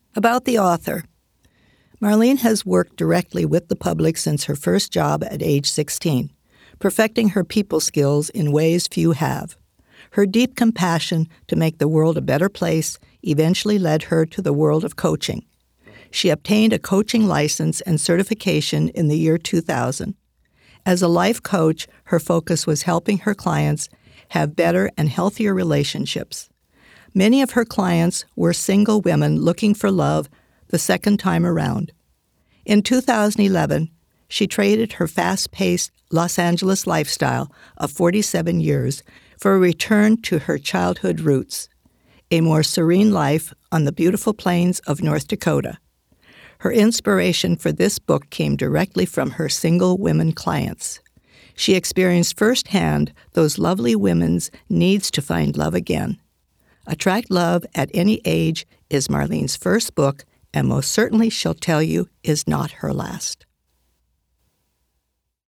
About the author. Marlene has worked directly with the public since her first job at age 16, perfecting her people skills in ways few have. Her deep compassion to make the world a better place eventually led her to the world of coaching. She obtained a coaching license and certification in the year 2000. As a life coach, her focus was helping her clients have better and healthier relationships. Many of her clients were single women looking for love the second time around. In 2011, she traded her fast-paced Los Angeles lifestyle of 47 years for a return to her childhood roots, a more serene life on the beautiful plains of North Dakota. Her inspiration for this book came directly from her single women clients. She experienced firsthand those lovely women's needs to find love again. Attract Love at Any Age is Marlene's first book, and most certainly she'll tell you is not her last.